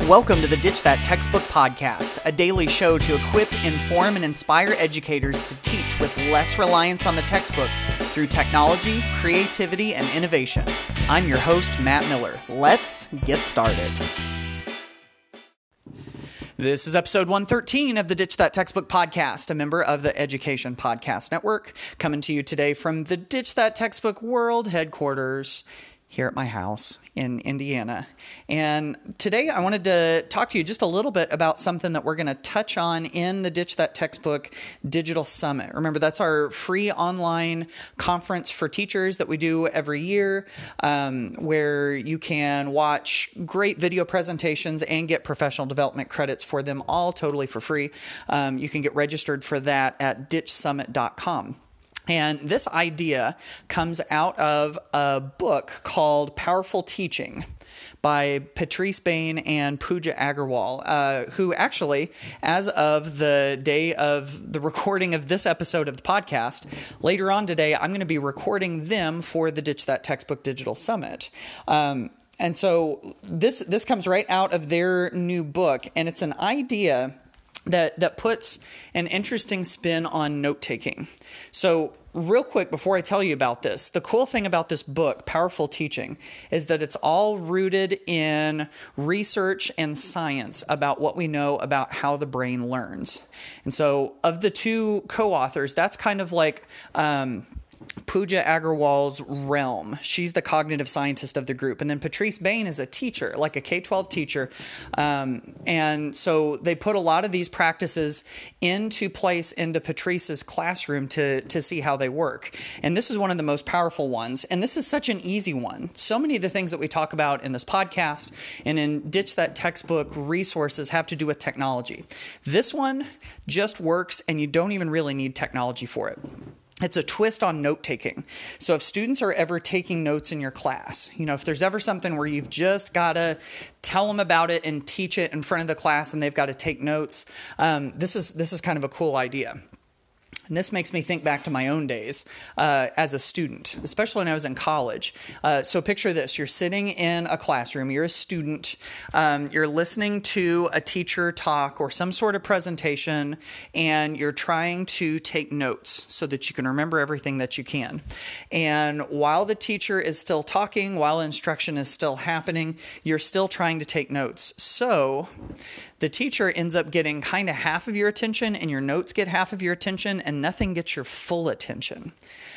Welcome to the Ditch That Textbook Podcast, a daily show to equip, inform, and inspire educators to teach with less reliance on the textbook through technology, creativity, and innovation. I'm your host, Matt Miller. Let's get started. This is episode 113 of the Ditch That Textbook Podcast, a member of the Education Podcast Network, coming to you today from the Ditch That Textbook World headquarters here at my house in Indiana. And today I wanted to talk to you just a little bit about something that we're going to touch on in the Ditch That Textbook Digital Summit. Remember, that's our free online conference for teachers that we do every year, where you can watch great video presentations and get professional development credits for them all totally for free. You can get registered for that at ditchsummit.com. And this idea comes out of a book called Powerful Teaching by Patrice Bain and Pooja Agarwal, who actually, as of the day of the recording of this episode of the podcast, later on today, I'm going to be recording them for the Ditch That Textbook Digital Summit. And so this comes right out of their new book, and it's an idea that puts an interesting spin on note-taking. So real quick, before I tell you about this, the cool thing about this book, Powerful Teaching, is that it's all rooted in research and science about what we know about how the brain learns. And so of the two co-authors, that's kind of like Pooja Agarwal's realm. She's the cognitive scientist of the group. And then Patrice Bain is a teacher, like a K-12 teacher. And so they put a lot of these practices into place into Patrice's classroom to see how they work. And this is one of the most powerful ones. And this is such an easy one. So many of the things that we talk about in this podcast and in Ditch That Textbook resources have to do with technology. This one just works, and you don't even really need technology for it. It's a twist on note-taking. So if students are ever taking notes in your class, if there's ever something where you've just got to tell them about it and teach it in front of the class and they've got to take notes, this is kind of a cool idea. And this makes me think back to my own days as a student, especially when I was in college. So picture this. You're sitting in a classroom. You're a student. You're listening to a teacher talk or some sort of presentation, and you're trying to take notes so that you can remember everything that you can. And while the teacher is still talking, while instruction is still happening, you're still trying to take notes. So the teacher ends up getting kind of half of your attention, and your notes get half of your attention, and nothing gets your full attention.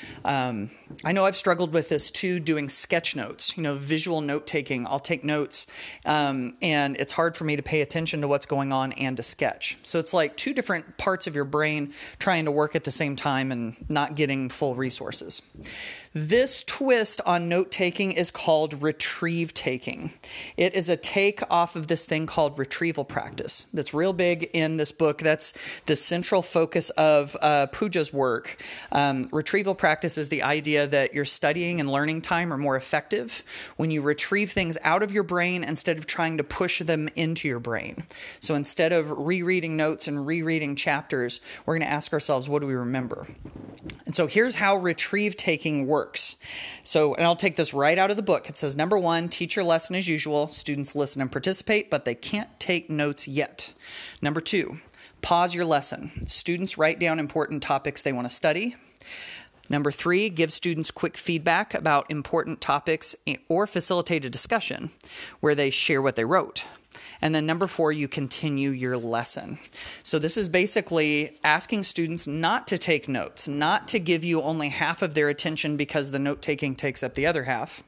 I know I've struggled with this too, doing sketch notes, visual note taking. I'll take notes, and it's hard for me to pay attention to what's going on and to sketch. So it's like two different parts of your brain trying to work at the same time and not getting full resources. This twist on note-taking is called retrieve taking. It is a take off of this thing called retrieval practice that's real big in this book. That's the central focus of Pooja's work. Retrieval practice is the idea that your studying and learning time are more effective when you retrieve things out of your brain instead of trying to push them into your brain. So instead of rereading notes and rereading chapters, we're going to ask ourselves, what do we remember? And so here's how retrieve taking works. So, and I'll take this right out of the book. It says, number one, teach your lesson as usual. Students listen and participate, but they can't take notes yet. Number two, pause your lesson. Students write down important topics they want to study. Number three, give students quick feedback about important topics or facilitate a discussion where they share what they wrote. And then number four, you continue your lesson. So this is basically asking students not to take notes, not to give you only half of their attention because the note-taking takes up the other half,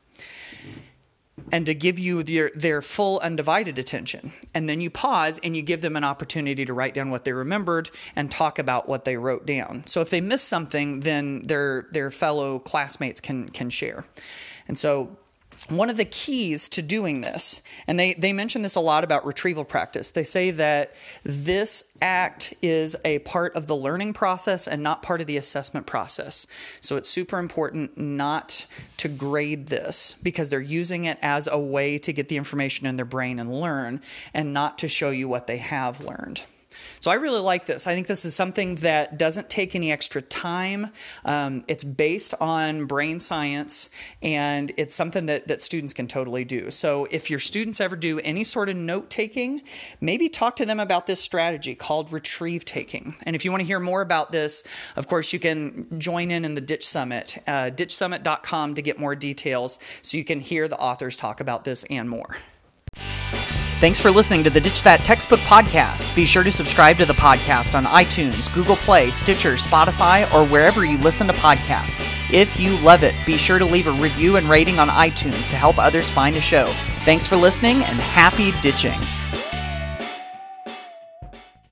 and to give you their full undivided attention. And then you pause and you give them an opportunity to write down what they remembered and talk about what they wrote down. So if they miss something, then their fellow classmates can share. And so one of the keys to doing this, and they mention this a lot about retrieval practice. They say that this act is a part of the learning process and not part of the assessment process. So it's super important not to grade this because they're using it as a way to get the information in their brain and learn, and not to show you what they have learned. So I really like this. I think this is something that doesn't take any extra time. It's based on brain science, and it's something that students can totally do. So if your students ever do any sort of note taking, maybe talk to them about this strategy called retrieve taking. And if you want to hear more about this, of course, you can join in the Ditch Summit, ditchsummit.com to get more details so you can hear the authors talk about this and more. Thanks for listening to the Ditch That Textbook podcast. Be sure to subscribe to the podcast on iTunes, Google Play, Stitcher, Spotify, or wherever you listen to podcasts. If you love it, be sure to leave a review and rating on iTunes to help others find the show. Thanks for listening, and happy ditching.